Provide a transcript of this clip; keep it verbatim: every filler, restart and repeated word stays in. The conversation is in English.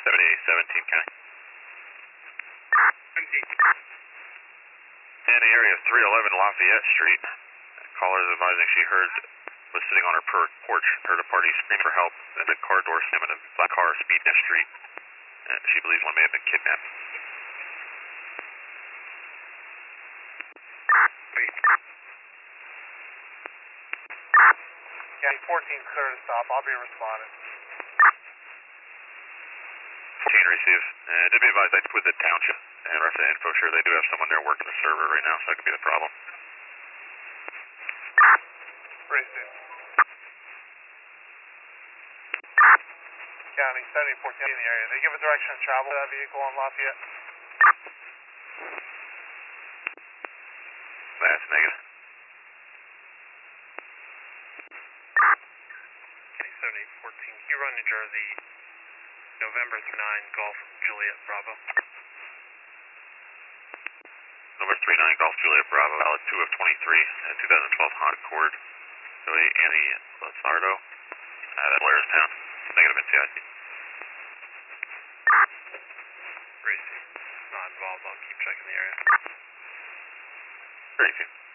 seventy-eight seventeen, County. seventeen. In the area of three eleven Lafayette Street, caller is advising she heard, was sitting on her per- porch, heard a party scream for help, and the car door slammed in a black car speeding down the street, and she believes one may have been kidnapped. Wait. County fourteen, clear to stop. I'll be responding. fourteen receive. And to be advised, I put the township and rest of the info sure they do have someone there working the server right now, so that could be the problem. Receive. County seventy fourteen in the area. They give a direction of travel to that vehicle on Lafayette. That's negative. County seventy fourteen, Huron, New Jersey, November nine, Golf Juliet Bravo. Number three nine Golf Juliet Bravo, valid two of twenty-three, uh, twenty twelve Honda Accord, Billy Annie Lazardo, uh, at Blairstown, negative N C I C. Receive. Not involved, I'll keep checking the area. thirty-two.